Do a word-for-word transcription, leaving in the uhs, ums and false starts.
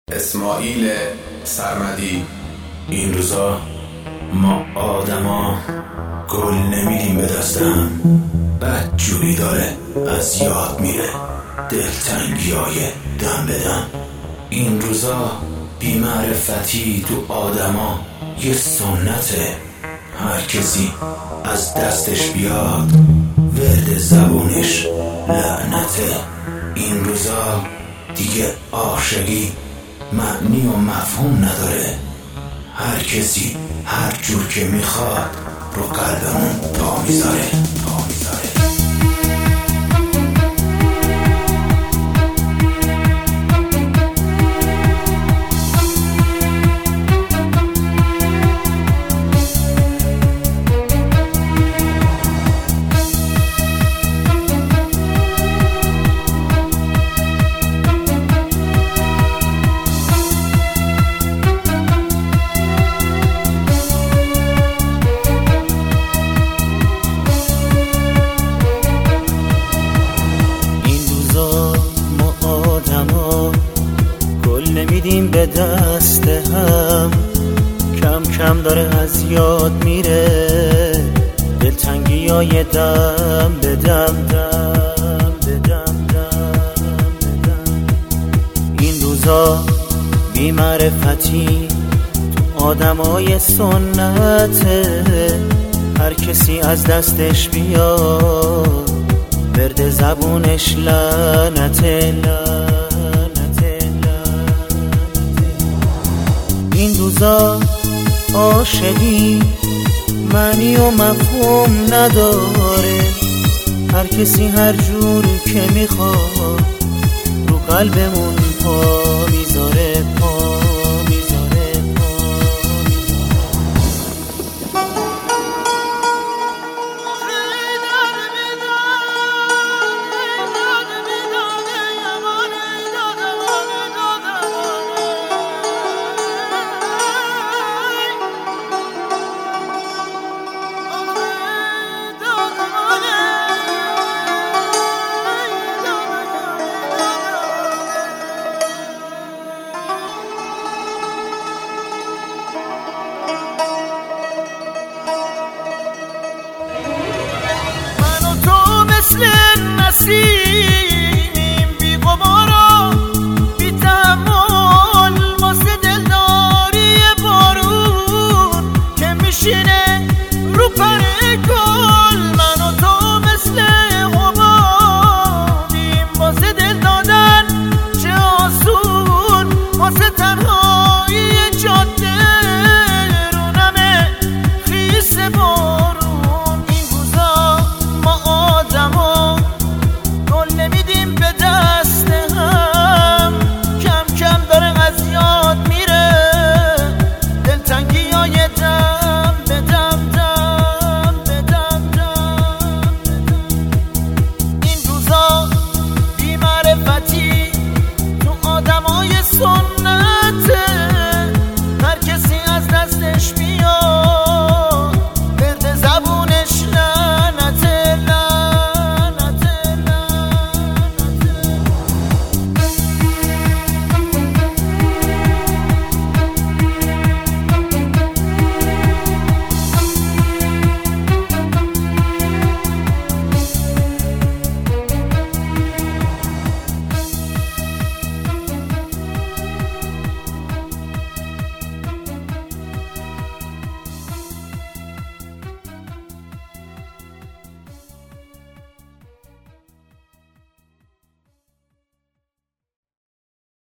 اسماعیل سرمدی. این روزا ما آدما گل نمیدیم به دستم، بد جوری داره از یاد میره دلتنگی های دم به دم. این روزا بی‌معرفتی تو آدما یه سنته، هر کسی از دستش بیاد ورد زبونش لعنته. این روزا دیگه عاشقی معنی و مفهوم نداره، هر کسی هر جور که میخواد رو قلبمون پا میذاره پا میذاره. نمیدیم به دست هم، کم کم داره از یاد میره دلتنگی های دم به دم دم به دم دم به دم. این روزا بی‌معرفتی تو آدمای سنته، هر کسی از دستش بیاد ورد زبونش لعنته. این روزا عاشقی معنی و مفهوم نداره، هر کسی هر جور که میخواد رو قلبمون پا میذاره پا میذاره پا مسیر